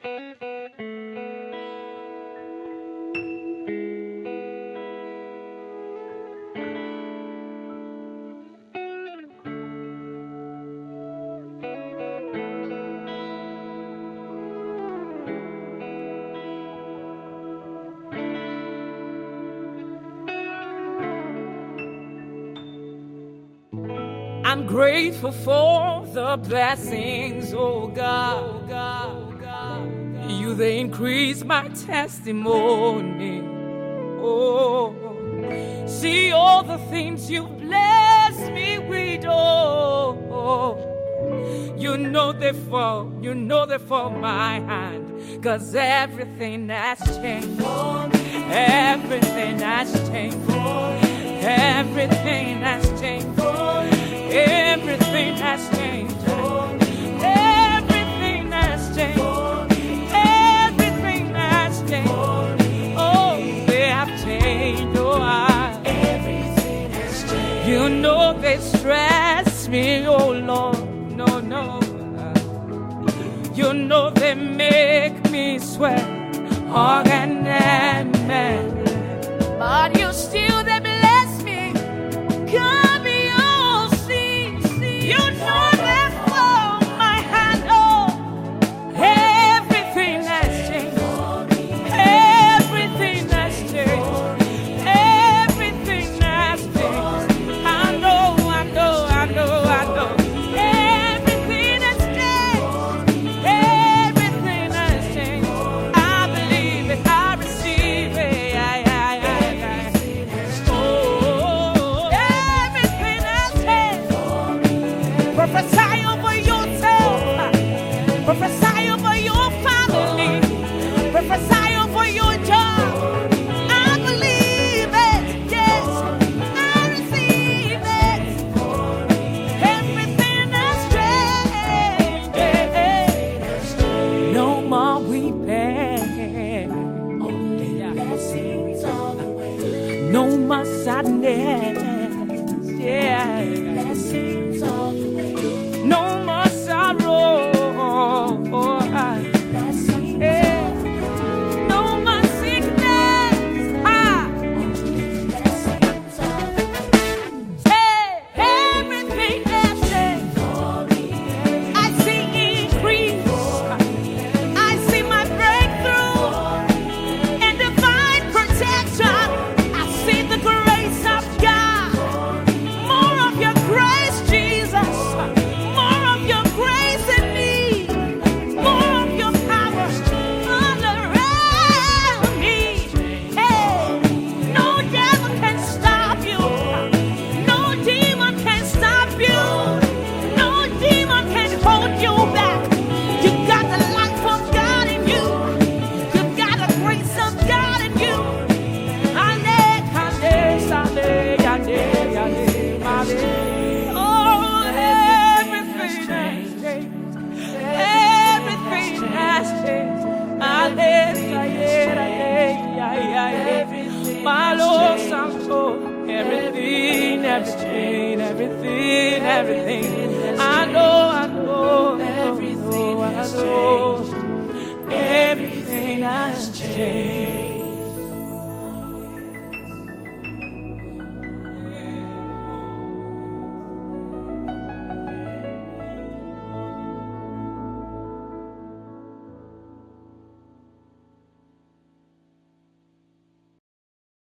I'm grateful for the blessings, oh God. You, they increase my testimony. Oh, see all the things you blessed me with, oh. You know they're for my hand. 'Cause everything has changed. Everything has changed. Everything has changed. Everything has changed. Everything has changed. Everything has changed. Oh, they have changed. Oh, everything has changed. You know they stress me, oh Lord. No. You know they make me sweat, hog and man. But you still they bless me. Come on, see. You know they hold my hand. Oh, everything has changed. Everything has changed. Everything has changed. I know. Everything has changed. Everything has changed. I believe it. I receive it. Prophesy over yourself. Prophesy over your family. Prophesy over your job. I believe it. Yes, I receive it. Everything has changed. No more weeping. No more sadness. Yeah. No more sorrow. No more sickness. Everything has changed. I see increase. I see my breakthrough and divine protection. I see the grace of God. More of your grace, Jesus. More of your grace in me. More of your power all around me. Hey, no devil can stop you. No demon can stop you. No demon can hold you back. You got the life of God in you. You got the grace of God in you. Oh, everything has changed. Everything has changed. My Lord, Santo, everything has changed. Everything. I know. Everything has changed.